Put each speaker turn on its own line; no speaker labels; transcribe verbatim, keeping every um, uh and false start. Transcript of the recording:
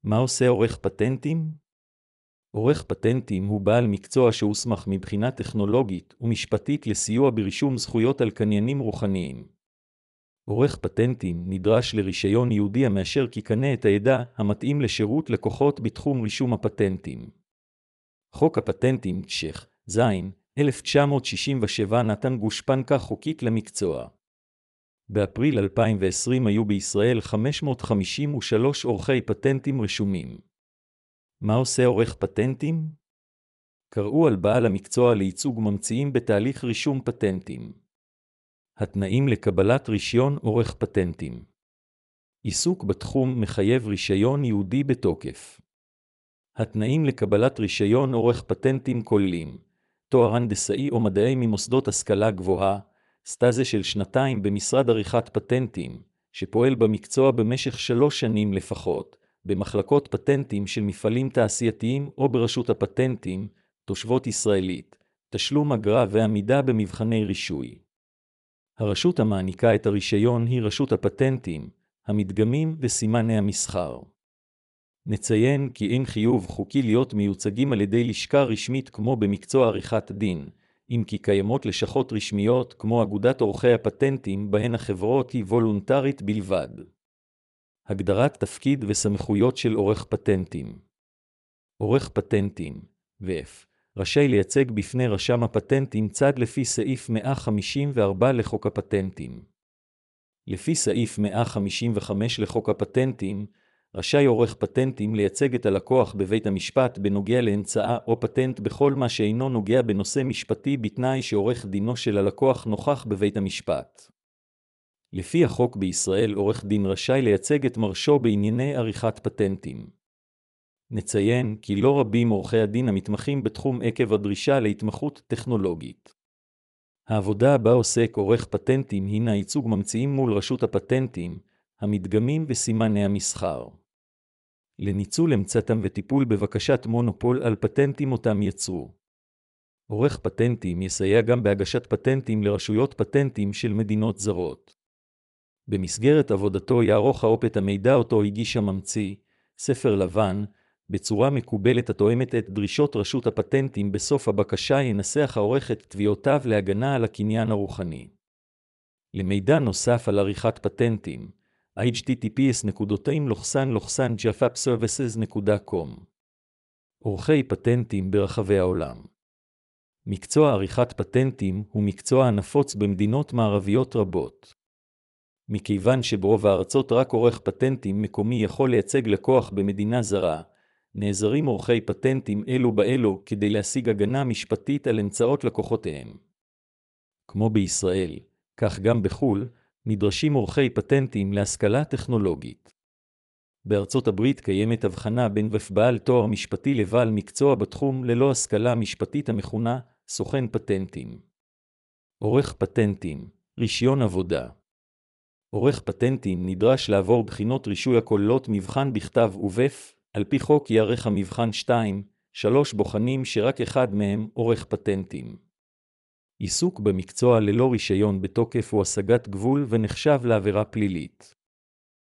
מה עושה עורך פטנטים? עורך פטנטים הוא בעל מקצוע שהוסמך מבחינה טכנולוגית ומשפטית לסיוע ברישום זכויות על קניינים רוחניים. עורך פטנטים נדרש לרישיון ייעודי המאשר כי קנה את הידע המתאים לשירות לקוחות בתחום רישום הפטנטים. חוק הפטנטים תש"ח זין אלף תשע מאות שישים ושבע נתן גושפנקה חוקית למקצוע. באפריל אלפיים ועשרים היו בישראל חמש מאות חמישים ושלושה עורכי פטנטים רשומים. מה עושה עורך פטנטים? קראו על בעל המקצוע לייצוג ממציאים בתהליך רישום פטנטים. התנאים לקבלת רישיון עורך פטנטים. עיסוק בתחום מחייב רישיון ייעודי בתוקף. התנאים לקבלת רישיון עורך פטנטים כוללים תואר הנדסאי או מדעי ממוסדות השכלה גבוהה, סטאז' של שנתיים במשרד עריכת פטנטים, שפועל במקצוע במשך שלוש שנים לפחות, במחלקות פטנטים של מפעלים תעשייתיים או ברשות הפטנטים, תושבות ישראלית, תשלום אגרה ועמידה במבחני רישוי. הרשות המעניקה את הרישיון היא רשות הפטנטים, המדגמים וסימני המסחר. נציין כי אין חיוב חוקי להיות מיוצגים על ידי לשכה רשמית כמו במקצוע עריכת דין, אם כי קיימות לשכות רשמיות כמו אגודת עורכי הפטנטים בהן החברות היא וולונטרית בלבד. הגדרת תפקיד וסמכויות של עורך פטנטים. עורך פטנטים, ו-F, רשאי לייצג בפני רשם הפטנטים צד לפי סעיף מאה חמישים וארבע לחוק הפטנטים. לפי סעיף מאה חמישים וחמש לחוק הפטנטים, רשאי עורך פטנטים לייצג את הלקוח בבית המשפט בנוגע להמצאה או פטנט בכל מה שאינו נוגע בנושא משפטי בתנאי שעורך דינו של הלקוח נוכח בבית המשפט. לפי החוק בישראל עורך דין רשאי לייצג את מרשו בענייני עריכת פטנטים. נציין כי לא רבים עורכי הדין המתמחים בתחום עקב הדרישה להתמחות טכנולוגית. העבודה בה עוסק עורך פטנטים הינה ייצוג ממציאים מול רשות הפטנטים, המדגמים וסימני המסחר. לניצול אמצעתם וטיפול בבקשת מונופול על פטנטים אותם יצרו. עורך פטנטים יסייע גם בהגשת פטנטים לרשויות פטנטים של מדינות זרות. במסגרת עבודתו יערוך העופ את המידע אותו הגיש הממציא, ספר לבן, בצורה מקובלת התואמת את דרישות רשות הפטנטים. בסוף הבקשה ינסח העורך את תביעותיו להגנה על הקניין הרוחני. למידע נוסף על עריכת פטנטים, אייץ' טי טי פי אס נקודתיים לוחסן לוחסן ג'פאפ סרוויסס נקודה קום. עורכי פטנטים ברחבי העולם. מקצוע עריכת פטנטים הוא מקצוע הנפוץ במדינות מערביות רבות. מכיוון שברוב הארצות רק עורך פטנטים מקומי יכול לייצג לקוח במדינה זרה, נעזרים עורכי פטנטים אלו באלו כדי להשיג הגנה משפטית על אמצעות לקוחותיהם. כמו בישראל, כך גם בחו"ל, נדרשים עורכי פטנטים להשכלה טכנולוגית. בארצות הברית קיימת הבחנה בין בעל תואר משפטי לבעל מקצוע בתחום ללא השכלה משפטית המכונה סוכן פטנטים. עורך פטנטים, רישיון עבודה. עורך פטנטים נדרש לעבור בחינות רישוי הכוללות מבחן בכתב ובף, על פי חוק יערך המבחן שתיים, שלוש בוחנים שרק אחד מהם עורך פטנטים. עיסוק במקצוע ללא רישיון בתוקף הוא השגת גבול ונחשב לעבירה פלילית.